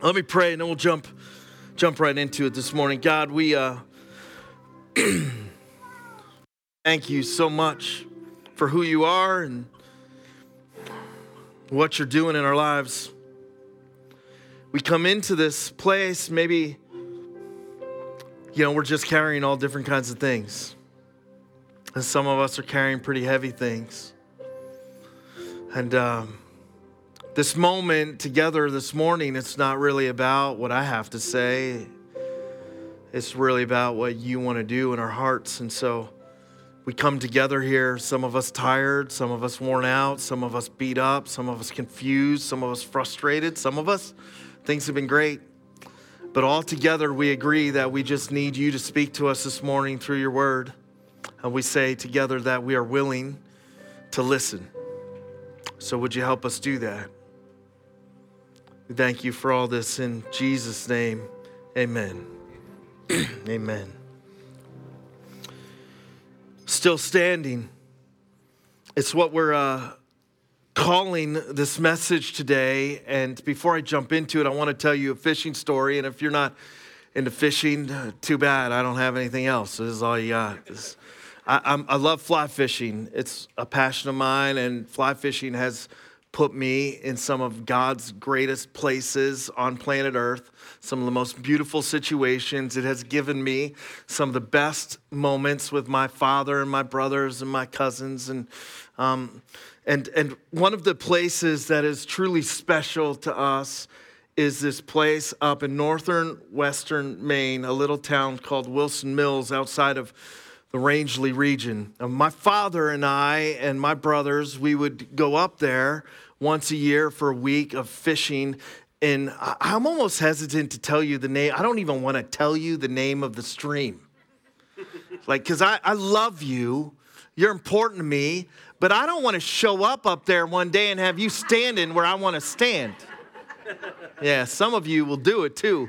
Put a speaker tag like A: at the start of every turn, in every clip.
A: Let me pray, and then we'll jump right into it this morning. God, we thank you so much for who you are and what you're doing in our lives. We come into this place, maybe, we're just carrying all different kinds of things. And some of us are carrying pretty heavy things. And this moment together this morning, it's not really about what I have to say. It's really about what you want to do in our hearts. And so we come together here, some of us tired, some of us worn out, some of us beat up, some of us confused, some of us frustrated, some of us, things have been great. But all together we agree that we just need you to speak to us this morning through your word. And we say together that we are willing to listen. So would you help us do that? We thank you for all this in Jesus' name. Amen. Amen. Still standing. It's what we're calling this message today. And before I jump into it, I want to tell you a fishing story. And if you're not into fishing, too bad. I don't have anything else. This is all you got. I love fly fishing. It's a passion of mine, and fly fishing has put me in some of God's greatest places on planet Earth, some of the most beautiful situations. It has given me some of the best moments with my father and my brothers and my cousins. And one of the places that is truly special to us is this place up in northern western Maine, a little town called Wilson Mills outside of the Rangeley region. My father and I and my brothers, we would go up there once a year for a week of fishing. And I'm almost hesitant to tell you the name. I don't even want to tell you the name of the stream. Because I love you. You're important to me. But I don't want to show up there one day and have you standing where I want to stand. Yeah, some of you will do it too.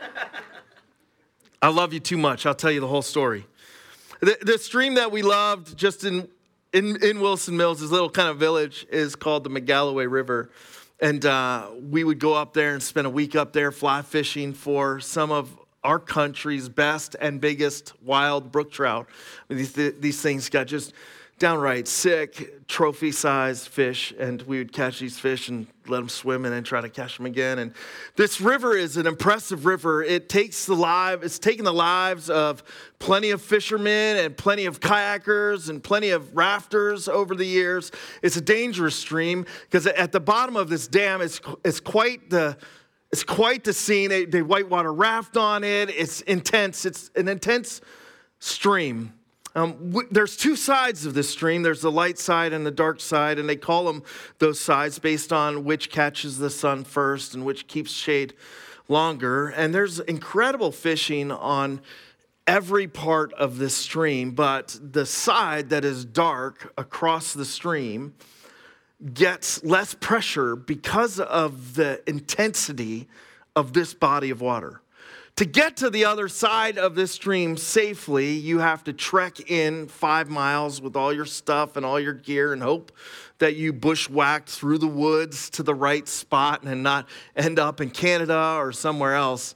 A: I love you too much. I'll tell you the whole story. The stream that we loved just in Wilson Mills, this little kind of village, is called the McGalloway River. And we would go up there and spend a week up there fly fishing for some of our country's best and biggest wild brook trout. These things got just downright sick, trophy-sized fish, and we would catch these fish and let them swim and then try to catch them again. And this river is an impressive river. It's taken the lives of plenty of fishermen and plenty of kayakers and plenty of rafters over the years. It's a dangerous stream because at the bottom of this dam is quite the scene. They whitewater raft on it. It's intense. It's an intense stream. There's two sides of this stream. There's the light side and the dark side, and they call them those sides based on which catches the sun first and which keeps shade longer. And there's incredible fishing on every part of this stream, but the side that is dark across the stream gets less pressure because of the intensity of this body of water. To get to the other side of this stream safely, you have to trek in 5 miles with all your stuff and all your gear and hope that you bushwhacked through the woods to the right spot and not end up in Canada or somewhere else.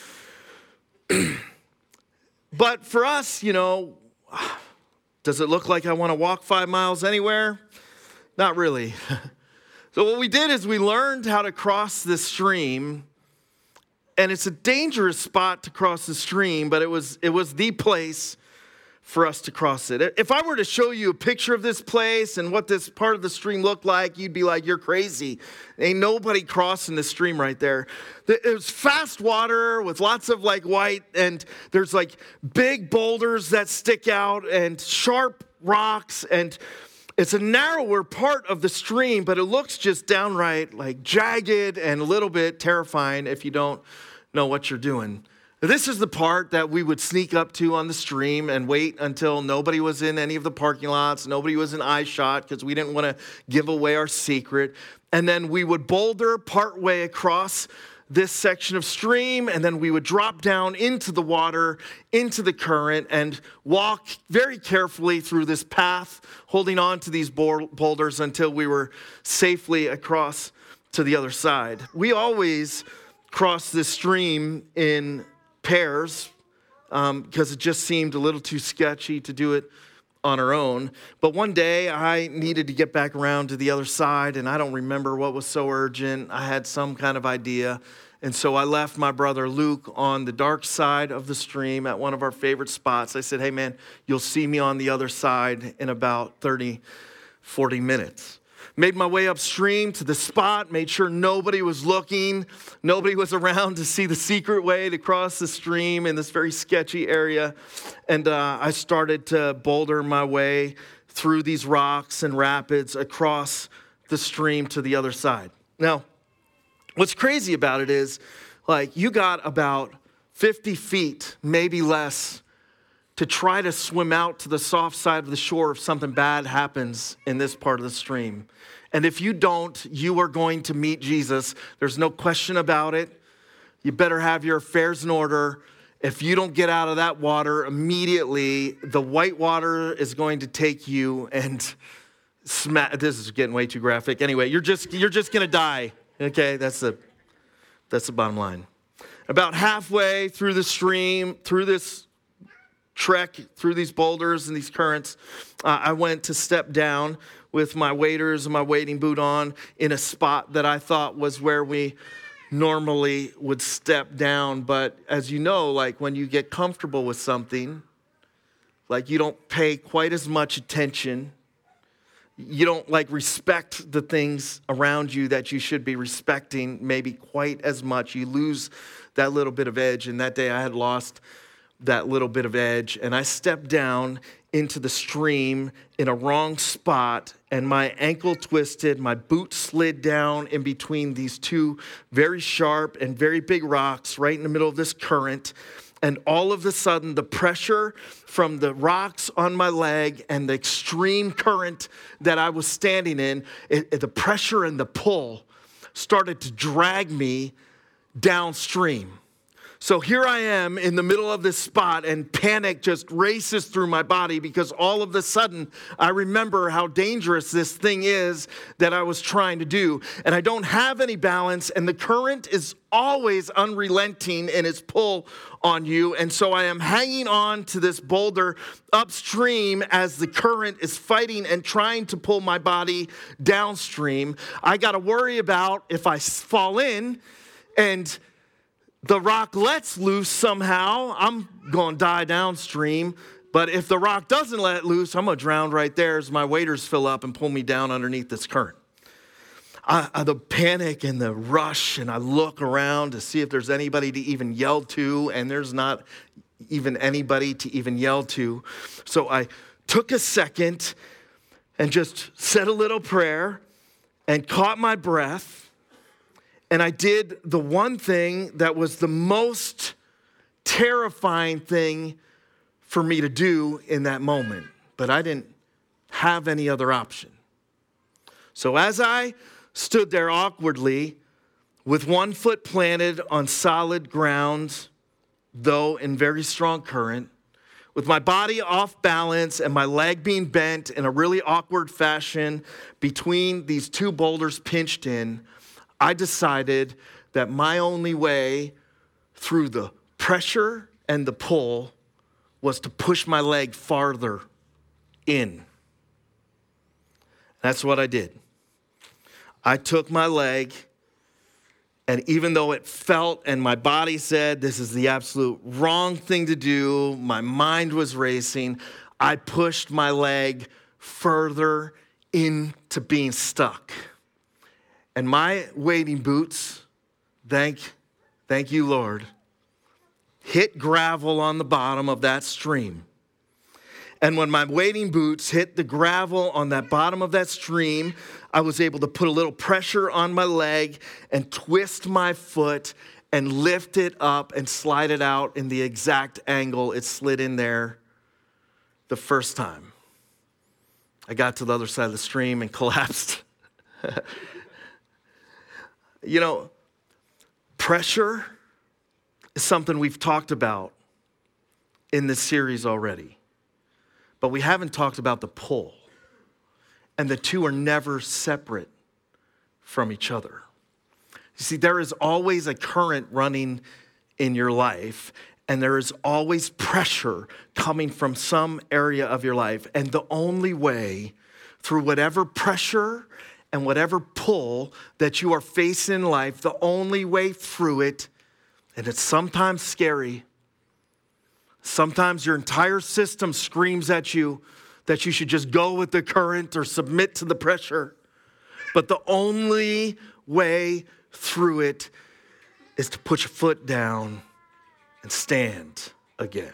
A: But for us, does it look like I want to walk 5 miles anywhere? Not really. So what we did is we learned how to cross this stream. And it's a dangerous spot to cross the stream, but it was the place for us to cross it. If I were to show you a picture of this place and what this part of the stream looked like, you'd be like, you're crazy. Ain't nobody crossing the stream right there. There's fast water with lots of white, and there's big boulders that stick out and sharp rocks, and it's a narrower part of the stream, but it looks just downright jagged and a little bit terrifying if you don't know what you're doing. This is the part that we would sneak up to on the stream and wait until nobody was in any of the parking lots, nobody was in eye shot because we didn't want to give away our secret. And then we would boulder partway across this section of stream, and then we would drop down into the water, into the current, and walk very carefully through this path, holding on to these boulders until we were safely across to the other side. We always cross this stream in pairs because it just seemed a little too sketchy to do it on our own. But one day I needed to get back around to the other side, and I don't remember what was so urgent. I had some kind of idea. And so I left my brother Luke on the dark side of the stream at one of our favorite spots. I said, hey man, you'll see me on the other side in about 30, 40 minutes. Made my way upstream to the spot, made sure nobody was looking, nobody was around to see the secret way to cross the stream in this very sketchy area. And I started to boulder my way through these rocks and rapids across the stream to the other side. Now, what's crazy about it is, like, you got about 50 feet, maybe less, to try to swim out to the soft side of the shore if something bad happens in this part of the stream. And if you don't, you are going to meet Jesus. There's no question about it. You better have your affairs in order. If you don't get out of that water immediately, the white water is going to take you and smack. This is getting way too graphic. Anyway, you're just going to die. Okay, that's the bottom line. About halfway through the stream, through this trek, through these boulders and these currents, I went to step down with my waders and my wading boot on in a spot that I thought was where we normally would step down. But as you know, like when you get comfortable with something, like you don't pay quite as much attention. You don't like respect the things around you that you should be respecting maybe quite as much. You lose that little bit of edge. And that day I had lost that little bit of edge. And I stepped down into the stream in a wrong spot, and my ankle twisted. My boot slid down in between these two very sharp and very big rocks right in the middle of this current. And all of a sudden, the pressure from the rocks on my leg and the extreme current that I was standing in, the pressure and the pull started to drag me downstream. So here I am in the middle of this spot, and panic just races through my body because all of a sudden I remember how dangerous this thing is that I was trying to do. And I don't have any balance, and the current is always unrelenting in its pull on you. And so I am hanging on to this boulder upstream as the current is fighting and trying to pull my body downstream. I got to worry about if I fall in and the rock lets loose somehow, I'm going to die downstream. But if the rock doesn't let loose, I'm going to drown right there as my waders fill up and pull me down underneath this current. The panic and the rush, and I look around to see if there's anybody to even yell to, and there's not even anybody to even yell to. So I took a second and just said a little prayer and caught my breath. And I did the one thing that was the most terrifying thing for me to do in that moment. But I didn't have any other option. So as I stood there awkwardly with one foot planted on solid ground, though in very strong current, with my body off balance and my leg being bent in a really awkward fashion between these two boulders pinched in, I decided that my only way through the pressure and the pull was to push my leg farther in. That's what I did. I took my leg, and even though it felt and my body said this is the absolute wrong thing to do, my mind was racing, I pushed my leg further into being stuck. And my wading boots, thank you, Lord, hit gravel on the bottom of that stream. And when my wading boots hit the gravel on that bottom of that stream, I was able to put a little pressure on my leg and twist my foot and lift it up and slide it out in the exact angle it slid in there the first time. I got to the other side of the stream and collapsed. You know, pressure is something we've talked about in this series already. But we haven't talked about the pull. And the two are never separate from each other. You see, there is always a current running in your life, and there is always pressure coming from some area of your life. And the only way through whatever pressure and whatever pull that you are facing in life, the only way through it, and it's sometimes scary, sometimes your entire system screams at you that you should just go with the current or submit to the pressure. But the only way through it is to put your foot down and stand again.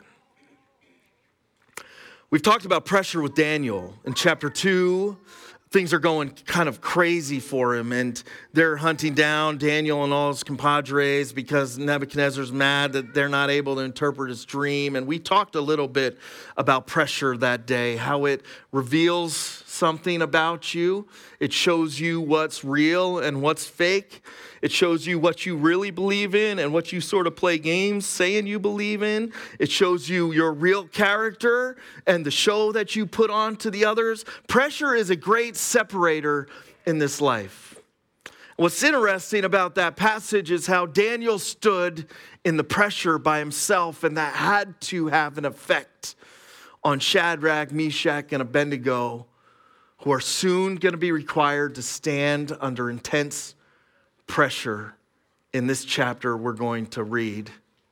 A: We've talked about pressure with Daniel. In chapter 2, things are going kind of crazy for him, and they're hunting down Daniel and all his compadres because Nebuchadnezzar's mad that they're not able to interpret his dream. And we talked a little bit about pressure that day, how it reveals something about you. It shows you what's real and what's fake. It shows you what you really believe in and what you sort of play games saying you believe in. It shows you your real character and the show that you put on to the others. Pressure is a great separator in this life. What's interesting about that passage is how Daniel stood in the pressure by himself, and that had to have an effect on Shadrach, Meshach, and Abednego, who are soon going to be required to stand under intense pressure in this chapter we're going to read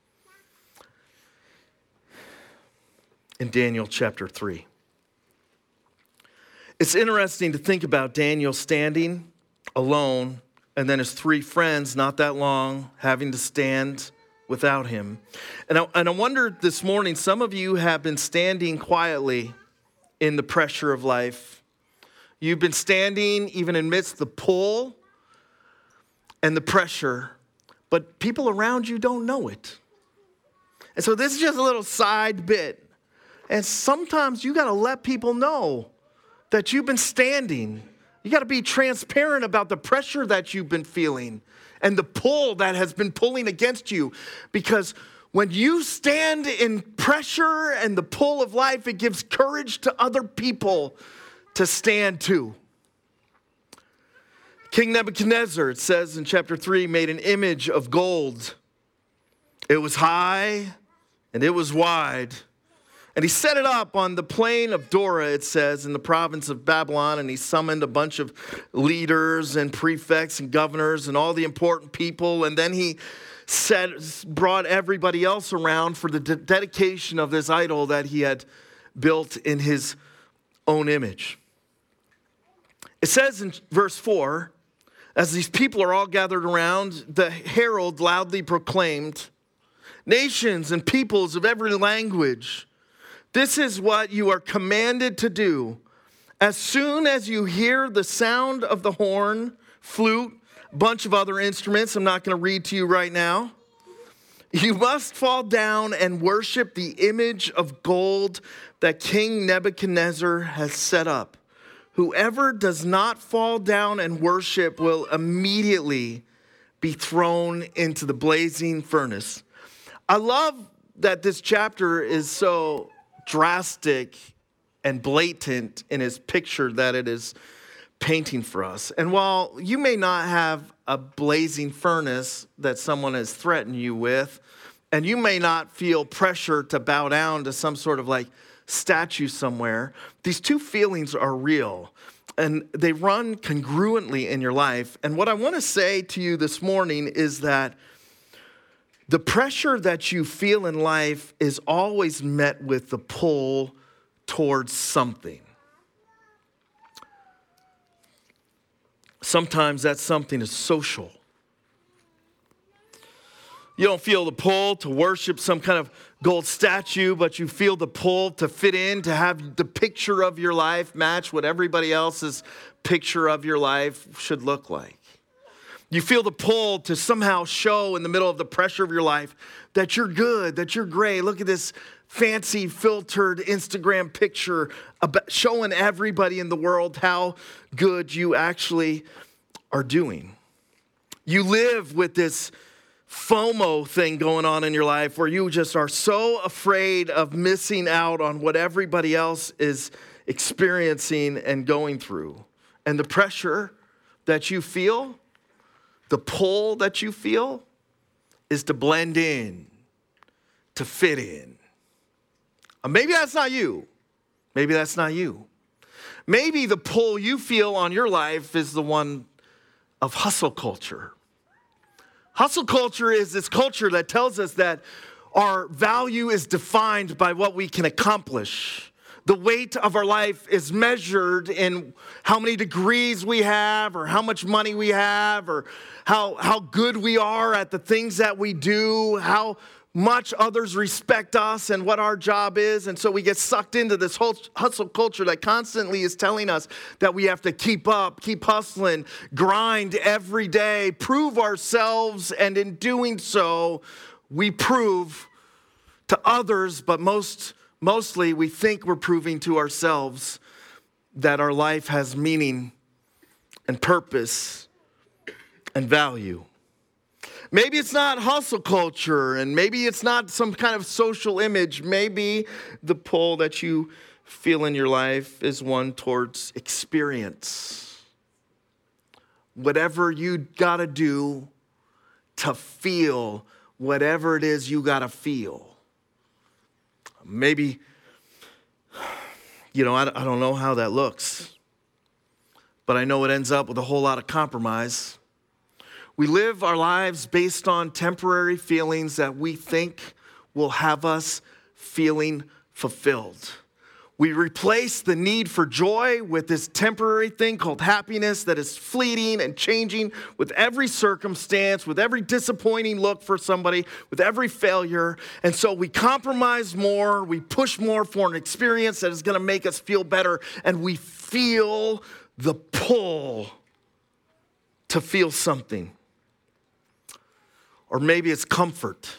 A: in Daniel chapter 3. It's interesting to think about Daniel standing alone and then his 3 friends not that long having to stand without him. And I wonder this morning, some of you have been standing quietly in the pressure of life. You've been standing even amidst the pull and the pressure, but people around you don't know it. And so this is just a little side bit. And sometimes you got to let people know that you've been standing. You got to be transparent about the pressure that you've been feeling and the pull that has been pulling against you. Because when you stand in pressure and the pull of life, it gives courage to other people to stand too. King Nebuchadnezzar, it says in chapter 3, made an image of gold. It was high and it was wide. And he set it up on the plain of Dura, it says, in the province of Babylon. And he summoned a bunch of leaders and prefects and governors and all the important people. And then he brought everybody else around for the dedication of this idol that he had built in his own image. It says in verse 4, as these people are all gathered around, the herald loudly proclaimed, "Nations and peoples of every language, this is what you are commanded to do. As soon as you hear the sound of the horn, flute, a bunch of other instruments, I'm not going to read to you right now, you must fall down and worship the image of gold that King Nebuchadnezzar has set up. Whoever does not fall down and worship will immediately be thrown into the blazing furnace." I love that this chapter is so drastic and blatant in his picture that it is painting for us. And while you may not have a blazing furnace that someone has threatened you with, and you may not feel pressure to bow down to some sort of like statue somewhere, these two feelings are real and they run congruently in your life. And what I want to say to you this morning is that the pressure that you feel in life is always met with the pull towards something. Sometimes that something is social. You don't feel the pull to worship some kind of gold statue, but you feel the pull to fit in, to have the picture of your life match what everybody else's picture of your life should look like. You feel the pull to somehow show in the middle of the pressure of your life that you're good, that you're great. Look at this fancy filtered Instagram picture showing everybody in the world how good you actually are doing. You live with this FOMO thing going on in your life where you just are so afraid of missing out on what everybody else is experiencing and going through. And the pressure that you feel The pull that you feel is to blend in, to fit in. Maybe that's not you. Maybe that's not you. Maybe the pull you feel on your life is the one of hustle culture. Hustle culture is this culture that tells us that our value is defined by what we can accomplish. The weight of our life is measured in how many degrees we have, or how much money we have, or how good we are at the things that we do, how much others respect us and what our job is. And so we get sucked into this whole hustle culture that constantly is telling us that we have to keep up, keep hustling, grind every day, prove ourselves. And in doing so, we prove to others, but mostly we think we're proving to ourselves that our life has meaning and purpose and value. Maybe it's not hustle culture, and maybe it's not some kind of social image. Maybe the pull that you feel in your life is one towards experience. Whatever you got to do to feel whatever it is you got to feel. Maybe, I don't know how that looks, but I know it ends up with a whole lot of compromise. We live our lives based on temporary feelings that we think will have us feeling fulfilled. We replace the need for joy with this temporary thing called happiness that is fleeting and changing with every circumstance, with every disappointing look for somebody, with every failure. And so we compromise more, we push more for an experience that is going to make us feel better, and we feel the pull to feel something. Or maybe it's comfort.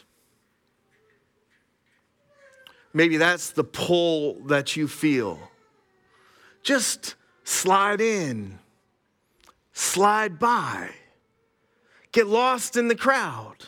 A: Maybe that's the pull that you feel. Just slide in, slide by, get lost in the crowd.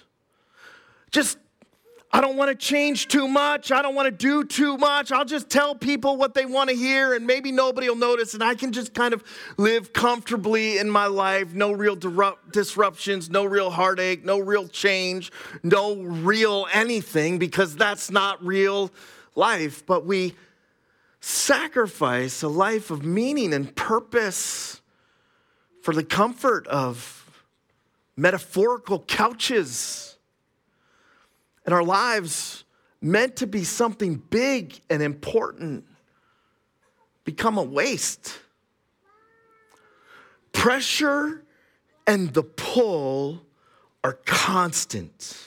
A: I don't want to change too much. I don't want to do too much. I'll just tell people what they want to hear, and maybe nobody will notice, and I can just kind of live comfortably in my life. No real disruptions, no real heartache, no real change, no real anything, because that's not real life. But we sacrifice a life of meaning and purpose for the comfort of metaphorical couches. And our lives, meant to be something big and important, become a waste. Pressure and the pull are constant.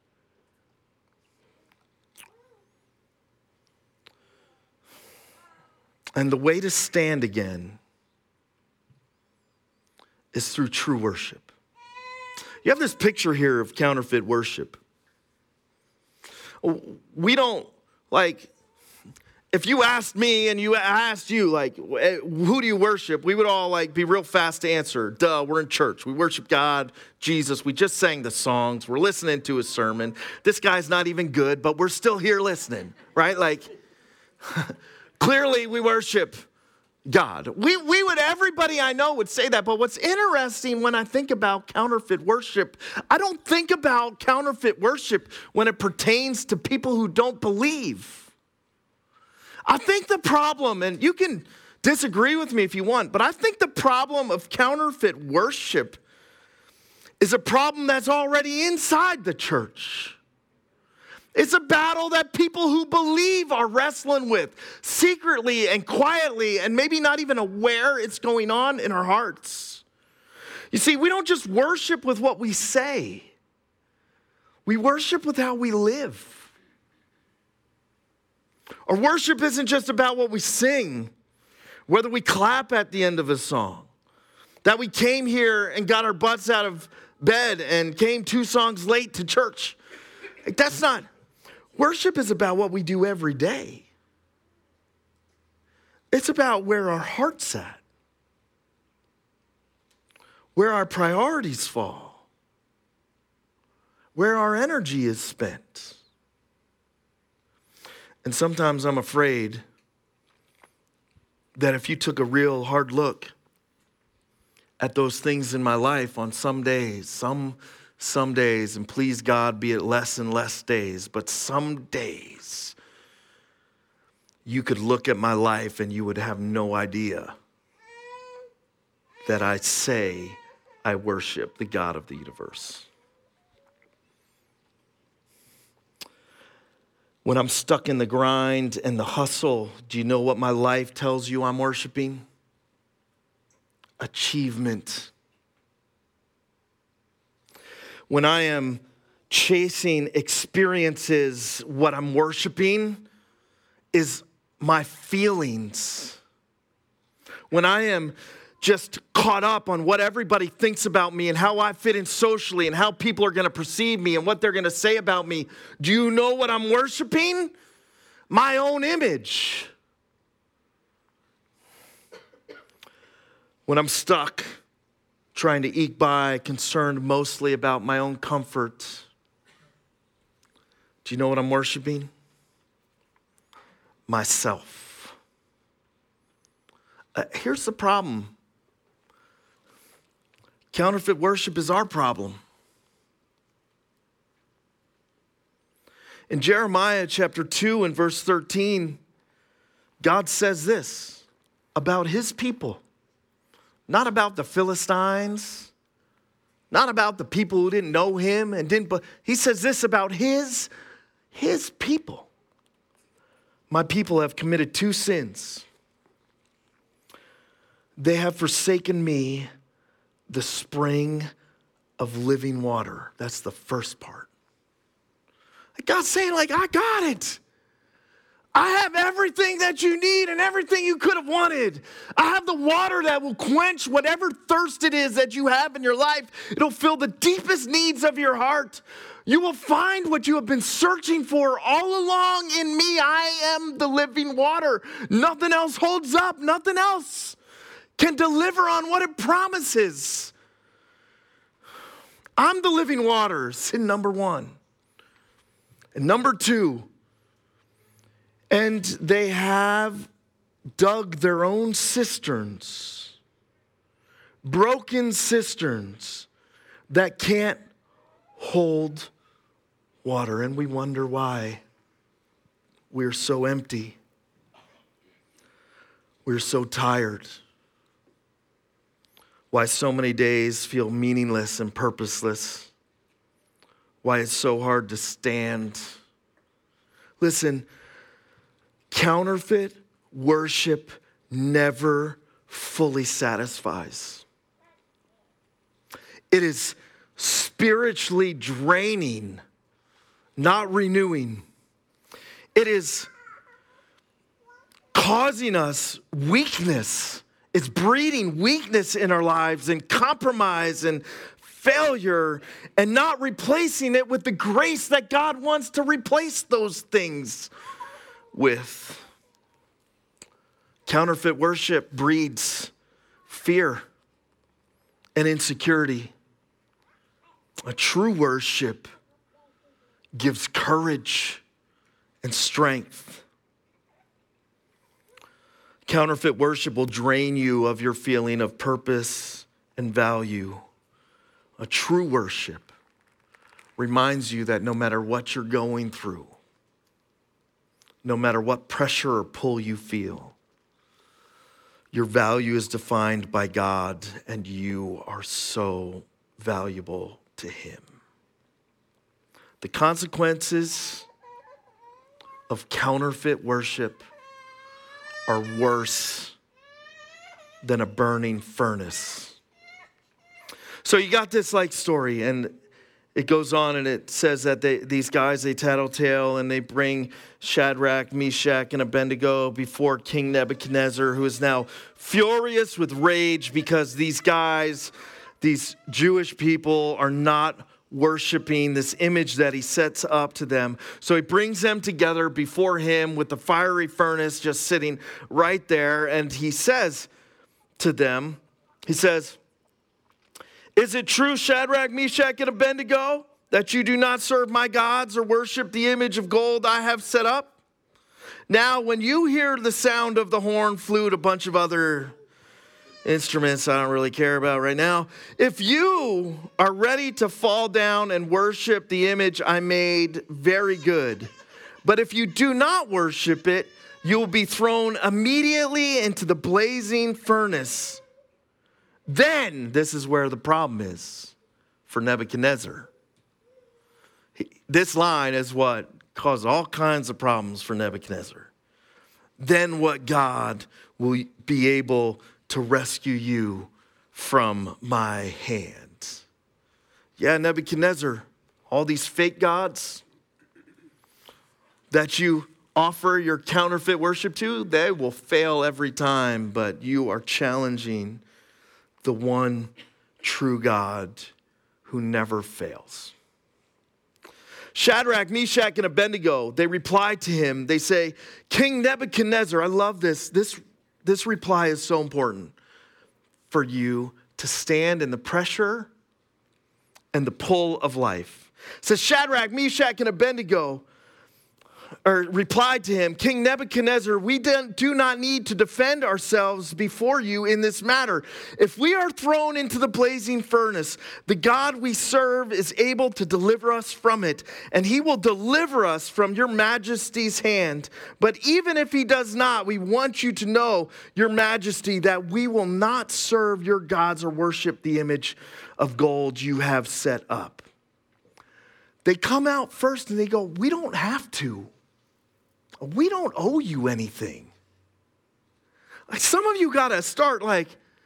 A: And the way to stand again is through true worship. You have this picture here of counterfeit worship. We don't, if you asked me and I asked you, who do you worship? We would all, be real fast to answer. Duh, we're in church. We worship God, Jesus. We just sang the songs. We're listening to his sermon. This guy's not even good, but we're still here listening, right? Clearly we worship God. Everybody I know would say that. But what's interesting when I think about counterfeit worship, I don't think about counterfeit worship when it pertains to people who don't believe. I think the problem, and you can disagree with me if you want, but I think the problem of counterfeit worship is a problem that's already inside the church. It's a battle that people who believe are wrestling with secretly and quietly, and maybe not even aware it's going on in our hearts. You see, we don't just worship with what we say. We worship with how we live. Our worship isn't just about what we sing, whether we clap at the end of a song, that we came here and got our butts out of bed and came 2 songs late to church. That's not. Worship is about what we do every day. It's about where our heart's at, where our priorities fall, where our energy is spent. And sometimes I'm afraid that if you took a real hard look at those things in my life on some days, some days, and please God, be it less and less days, but some days you could look at my life and you would have no idea that I say I worship the God of the universe. When I'm stuck in the grind and the hustle, do you know what my life tells you I'm worshiping? Achievement. When I am chasing experiences, what I'm worshiping is my feelings. When I am just caught up on what everybody thinks about me and how I fit in socially and how people are going to perceive me and what they're going to say about me, do you know what I'm worshiping? My own image. When I'm stuck trying to eke by, concerned mostly about my own comfort, do you know what I'm worshiping? Myself. Here's the problem. Counterfeit worship is our problem. In Jeremiah chapter 2 and verse 13, God says this about his people. Not about the Philistines, not about the people who didn't know him and didn't, but he says this about his people. My people have committed two sins. They have forsaken me, the spring of living water. That's the first part. God's saying, I got it. I have everything that you need and everything you could have wanted. I have the water that will quench whatever thirst it is that you have in your life. It'll fill the deepest needs of your heart. You will find what you have been searching for all along in me. I am the living water. Nothing else holds up. Nothing else can deliver on what it promises. I'm the living water, sin number one. And number two, and they have dug their own cisterns, broken cisterns that can't hold water. And we wonder why we're so empty. We're so tired. Why so many days feel meaningless and purposeless. Why it's so hard to stand. Listen, counterfeit worship never fully satisfies. It is spiritually draining, not renewing. It is causing us weakness. It's breeding weakness in our lives and compromise and failure and not replacing it with the grace that God wants to replace those things with. Counterfeit worship breeds fear and insecurity. A true worship gives courage and strength. Counterfeit worship will drain you of your feeling of purpose and value. A true worship reminds you that no matter what you're going through, no matter what pressure or pull you feel, your value is defined by God and you are so valuable to Him. The consequences of counterfeit worship are worse than a burning furnace. So you got this story, and it goes on, and it says that these guys, they tattletale, and they bring Shadrach, Meshach, and Abednego before King Nebuchadnezzar, who is now furious with rage because these guys, these Jewish people, are not worshiping this image that he sets up to them. So he brings them together before him with the fiery furnace just sitting right there, and he says to them, he says, "Is it true, Shadrach, Meshach, and Abednego, that you do not serve my gods or worship the image of gold I have set up? Now, when you hear the sound of the horn, flute, a bunch of other Instruments I don't really care about right now. If you are ready to fall down and worship the image I made, very good. But if you do not worship it, you will be thrown immediately into the blazing furnace. Then, this is where the problem is for Nebuchadnezzar. This line is what caused all kinds of problems for Nebuchadnezzar. Then what God will be able to rescue you from my hand? Yeah, Nebuchadnezzar, all these fake gods that you offer your counterfeit worship to, they will fail every time, but you are challenging the one true God who never fails. Shadrach, Meshach, and Abednego, they reply to him. They say, King Nebuchadnezzar, I love this. This reply is so important for you to stand in the pressure and the pull of life. It says Shadrach, Meshach, and Abednego replied to him, King Nebuchadnezzar, we do not need to defend ourselves before you in this matter. If we are thrown into the blazing furnace, the God we serve is able to deliver us from it, and he will deliver us from your majesty's hand. But even if he does not, we want you to know, your majesty, that we will not serve your gods or worship the image of gold you have set up. They come out first and they go, we don't have to. We don't owe you anything. Like some of you got to start like,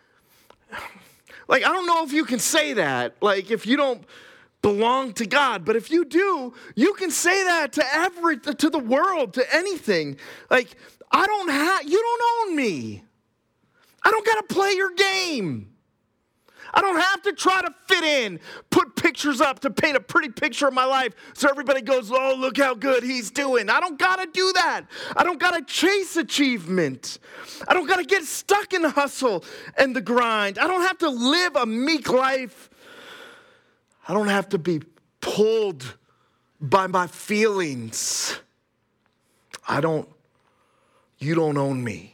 A: I don't know if you can say that, like if you don't belong to God, but if you do, you can say that to the world, to anything. Like, you don't own me. I don't got to play your game. I don't have to try to fit in, put pictures up to paint a pretty picture of my life so everybody goes, oh, look how good he's doing. I don't got to do that. I don't got to chase achievement. I don't got to get stuck in the hustle and the grind. I don't have to live a meek life. I don't have to be pulled by my feelings. You don't own me.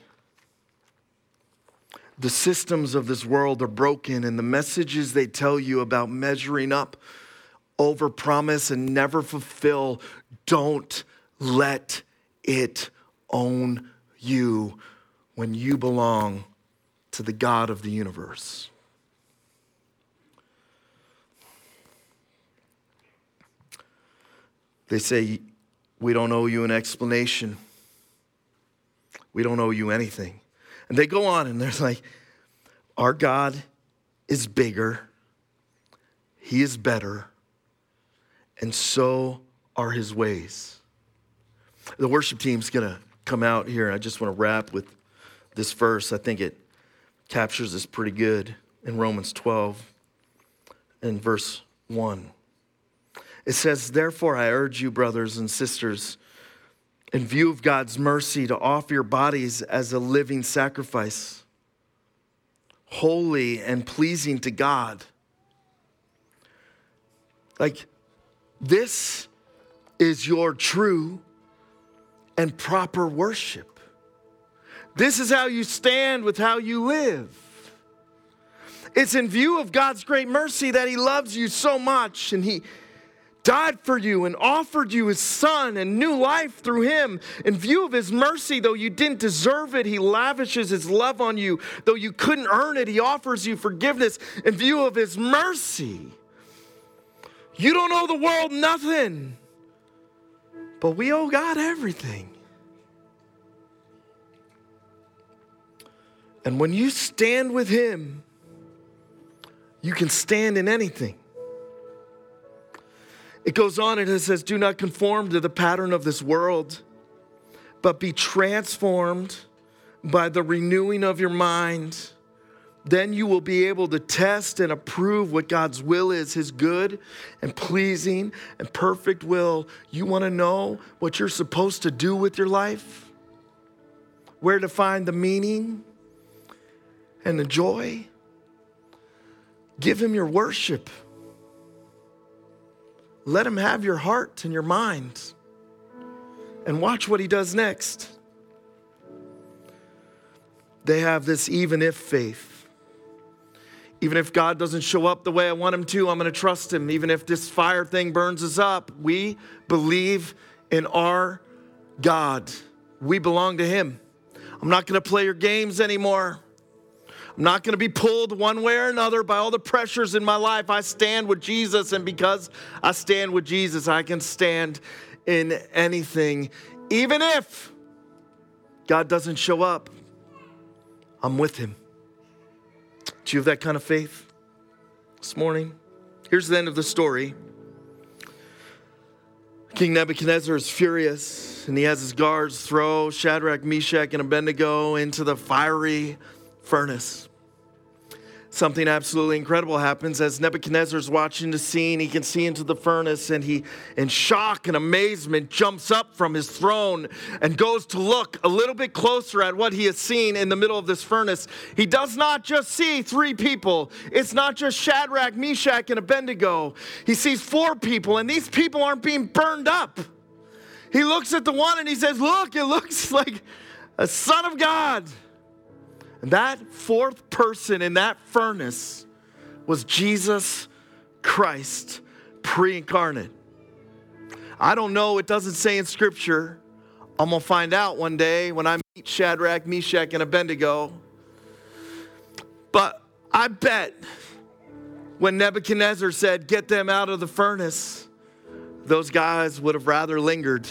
A: The systems of this world are broken, and the messages they tell you about measuring up, overpromise, and never fulfill, don't let it own you when you belong to the God of the universe. They say, we don't owe you an explanation. We don't owe you anything. And they go on and they're like, our God is bigger, he is better, and so are his ways. The worship team's going to come out here. I just want to wrap with this verse. I think it captures this pretty good in Romans 12 and verse 1. It says, therefore I urge you, brothers and sisters, in view of God's mercy, to offer your bodies as a living sacrifice, holy and pleasing to God. Like, this is your true and proper worship. This is how you stand with how you live. It's in view of God's great mercy that he loves you so much, and he died for you and offered you his son and new life through him. In view of his mercy, though you didn't deserve it, he lavishes his love on you. Though you couldn't earn it, he offers you forgiveness. In view of his mercy, you don't owe the world nothing, but we owe God everything. And when you stand with him, you can stand in anything. It goes on and it says, do not conform to the pattern of this world, but be transformed by the renewing of your mind. Then you will be able to test and approve what God's will is, his good and pleasing and perfect will. You want to know what you're supposed to do with your life? Where to find the meaning and the joy? Give him your worship. Let him have your heart and your mind. And watch what he does next. They have this even if faith. Even if God doesn't show up the way I want him to, I'm going to trust him. Even if this fire thing burns us up, we believe in our God. We belong to him. I'm not going to play your games anymore. I'm not going to be pulled one way or another by all the pressures in my life. I stand with Jesus, and because I stand with Jesus, I can stand in anything. Even if God doesn't show up, I'm with him. Do you have that kind of faith this morning? Here's the end of the story. King Nebuchadnezzar is furious, and he has his guards throw Shadrach, Meshach, and Abednego into the fiery furnace. Something absolutely incredible happens as Nebuchadnezzar's watching the scene. He can see into the furnace, and he, in shock and amazement, jumps up from his throne and goes to look a little bit closer at what he has seen in the middle of this furnace. He does not just see 3 people. It's not just Shadrach, Meshach, and Abednego. He sees 4 people, and these people aren't being burned up. He looks at the one and he says, look, it looks like a son of God. And that 4th person in that furnace was Jesus Christ, pre-incarnate. I don't know, it doesn't say in Scripture. I'm going to find out one day when I meet Shadrach, Meshach, and Abednego. But I bet when Nebuchadnezzar said, get them out of the furnace, those guys would have rather lingered,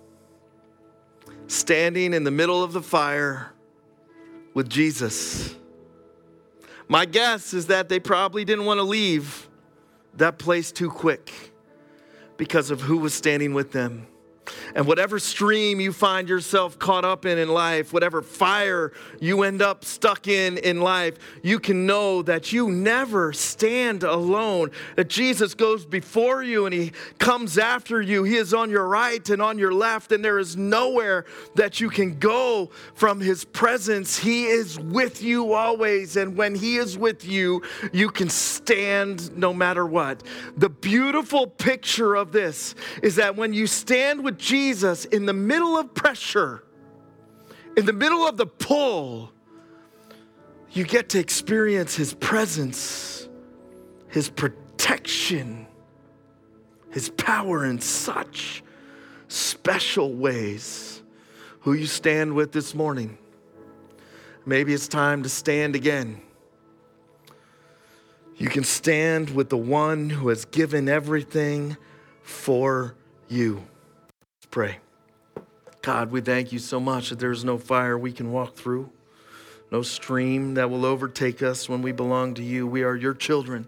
A: standing in the middle of the fire with Jesus. My guess is that they probably didn't want to leave that place too quick because of who was standing with them. And whatever stream you find yourself caught up in life, whatever fire you end up stuck in life, you can know that you never stand alone, that Jesus goes before you and he comes after you. He is on your right and on your left, and there is nowhere that you can go from his presence. He is with you always, and when he is with you, you can stand no matter what. The beautiful picture of this is that when you stand with Jesus in the middle of pressure, in the middle of the pull, you get to experience his presence, his protection, his power in such special ways. Who you stand with this morning? Maybe it's time to stand again. You can stand with the one who has given everything for you. Pray. God, we thank you so much that there's no fire we can walk through, no stream that will overtake us when we belong to you. We are your children.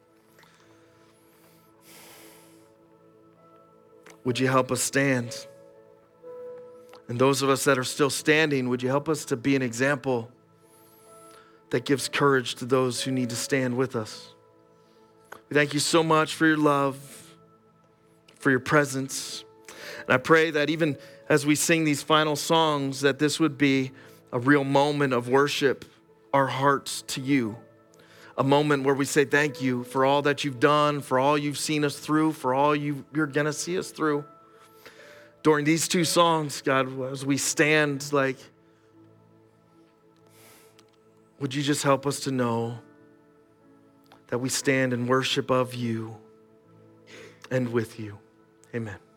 A: Would you help us stand? And those of us that are still standing, would you help us to be an example that gives courage to those who need to stand with us? We thank you so much for your love, for your presence. And I pray that even as we sing these final songs, that this would be a real moment of worship, our hearts to you. A moment where we say thank you for all that you've done, for all you've seen us through, for all you're going to see us through. During these 2 songs, God, as we stand, would you just help us to know that we stand in worship of you and with you. Amen.